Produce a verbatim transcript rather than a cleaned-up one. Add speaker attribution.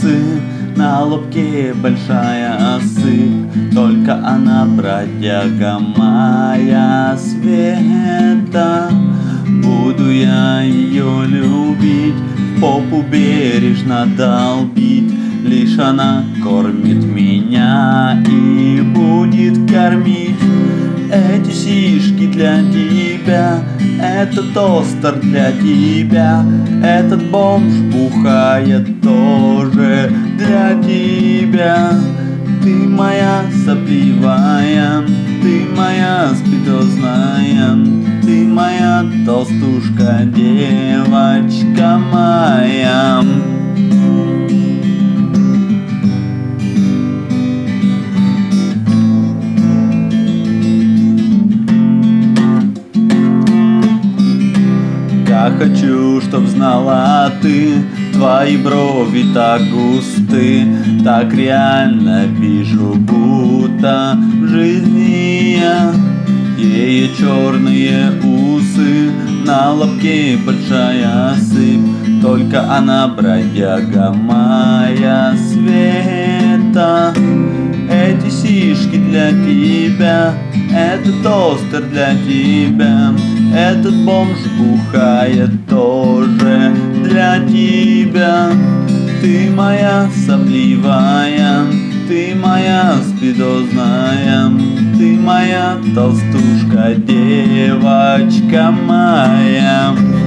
Speaker 1: усы, на лобке большая сыпь. Только она бродяга моя света. Буду я ее любить, в попу бережно долбить. Лишь она кормит меня и будет кормить. Эти сишки для тебя, этот тостер для тебя, этот бомж бухает тоже для тебя. Ты моя сопливая, ты моя спидозная, ты моя толстушка, девочка моя. Я хочу, чтоб знала ты, твои брови так густы, так реально вижу, будто в жизни я. Ее черные усы, на лобке большая сыпь. Только она бродяга моя света. Эти сишки для тебя, этот тостер для тебя, этот бомж бухает тоже для тебя. Ты моя сопливая, ты моя спидозная, ты моя толстушка, девочка моя.